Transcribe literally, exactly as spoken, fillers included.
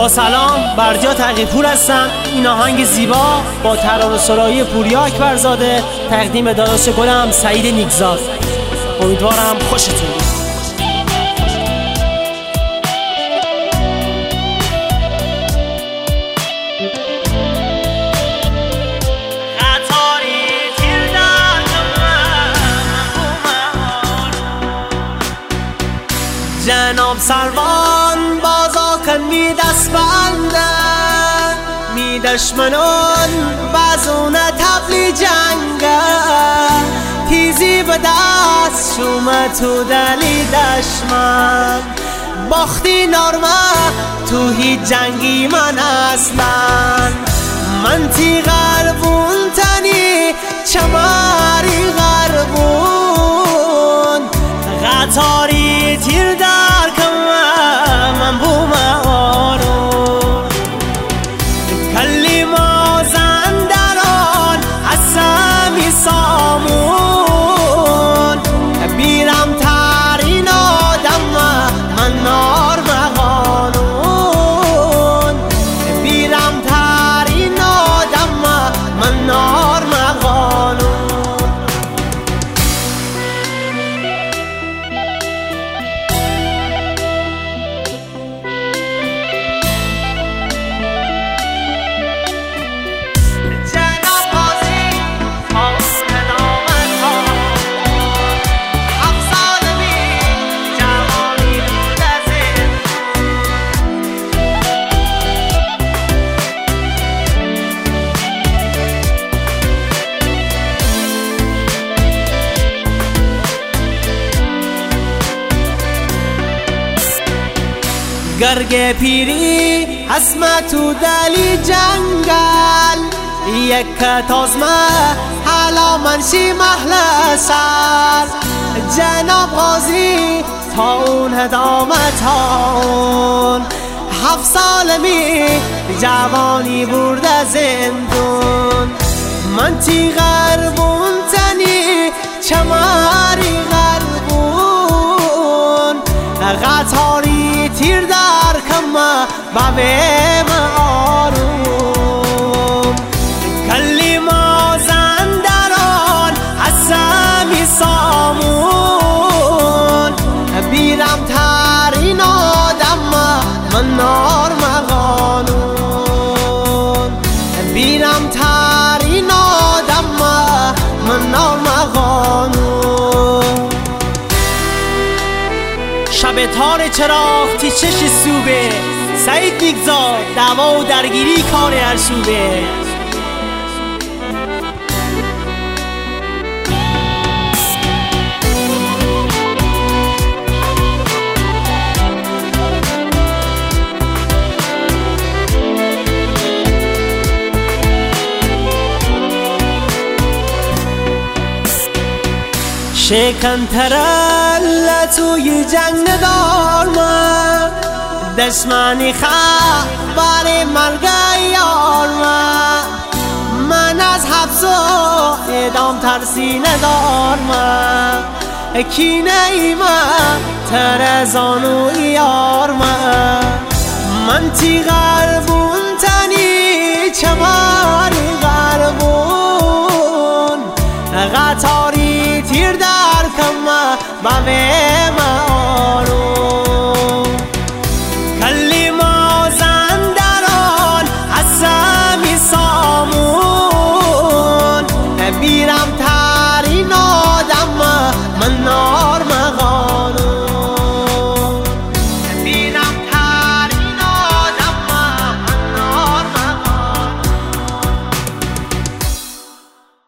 با سلام، بردیا تقی‌پور هستم. این آهنگ زیبا با ترانه‌سرایی پوریا اکبرزاده تقدیم داداش گلم سعید نیکزاد. امیدوارم خوشتون بیاد. جناب سروان بازا کن می دست بندن می دشمنان بازونه تبلی جنگه تیزی به دست شومه تو دلی دشمن باختی نارمه تو هیچ جنگی من اصلا من تی غربون تنی چماری غربون غطاری تیر در کمه من بومه آرو کلی مازندران حسمی سامون بیرم ترین آدم من نار مغانون بیرم ترین آدم من نار مغانون گرگ پیری اسمه تو دلی جنگل یک تازمه حالا منشی محل سر جناب غازی تا اون هدامه تاون هفت سال می جوانی برده زندون من تی غربون تنی چماری غربون غطاری تیر در کمه بابه ما آروم کلی مازندران حسمی سامون بیرم ترین آدم من نار مغانون بیرم ترین آدم من نار مغانون شب تار چراغ تی چش سوبه سعید نیکزاد دعوا و درگیری کار هر سوبه شکن ترل توی جنگ ندار من دشمنی خبر مرگ یار من من از حبس و اعدام ترسی ندار من کینه ای من ترزانو یار من من تی غربون تنی چماری غربون غطاری تیر در کمه بابه ما آروم کلی مازندران حسمی سامون بیرم ترین آدم من نار